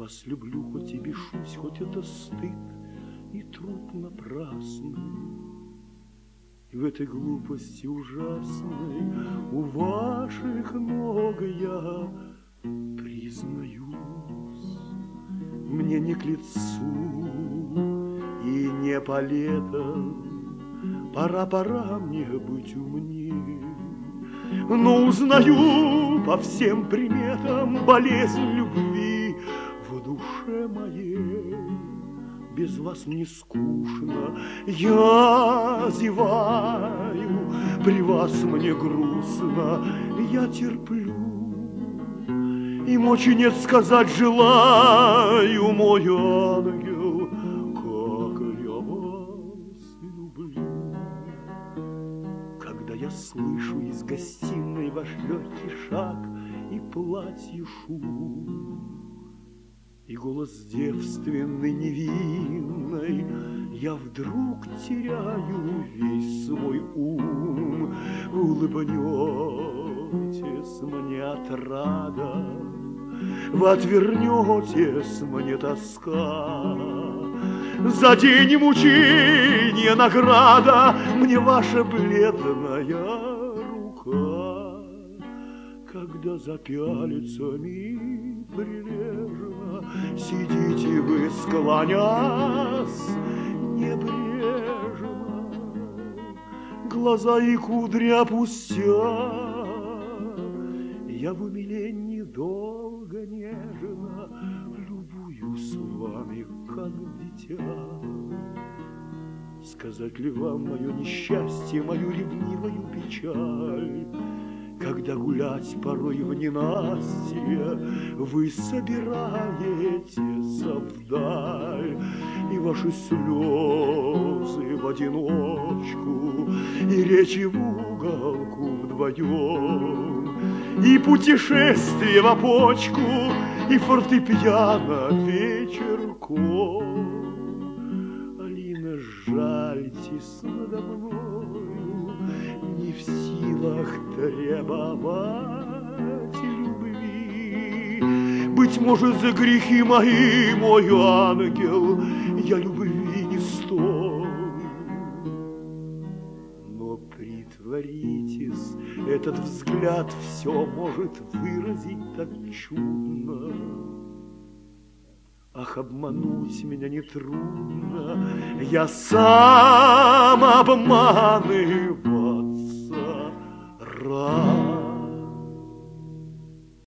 вас люблю, хоть и бешусь, хоть это стыд и труд напрасный. И в этой глупости ужасной у ваших ног я признаюсь. Мне не к лицу и не по летам, пора мне быть умнее. Но узнаю по всем приметам болезнь любви в душе моей. Без вас мне скучно, я зеваю, при вас мне грустно, я терплю. И мочи нет сказать желаю, мой ангел, как я вас люблю. Когда я слышу из гостиной ваш легкий шаг и платье шум, и голос девственный невинный, я вдруг теряю весь свой ум. Улыбнетесь мне отрада, вы отвернетесь мне тоска. За день мучения награда мне ваша бледная рука. Когда за пялицами прилежно сидите вы, склонясь небрежно, глаза и кудри опустя, я в умилении долго нежно любуюсь вами, как дитя. Сказать ли вам мое несчастье, мою ревнивую печаль, когда гулять порой в ненастье вы собираетесь вдаль, и ваши слезы в одиночку, и речи в уголку вдвоем, и путешествие в опочку, и фортепиано вечерком. Алина, жальтесь надо мною, не в силах требовать любви. Быть может, за грехи мои, мой ангел, я любви не стою. Но притворитесь, этот взгляд все может выразить так чудно. Ах, обмануть меня нетрудно, я сам обманываю.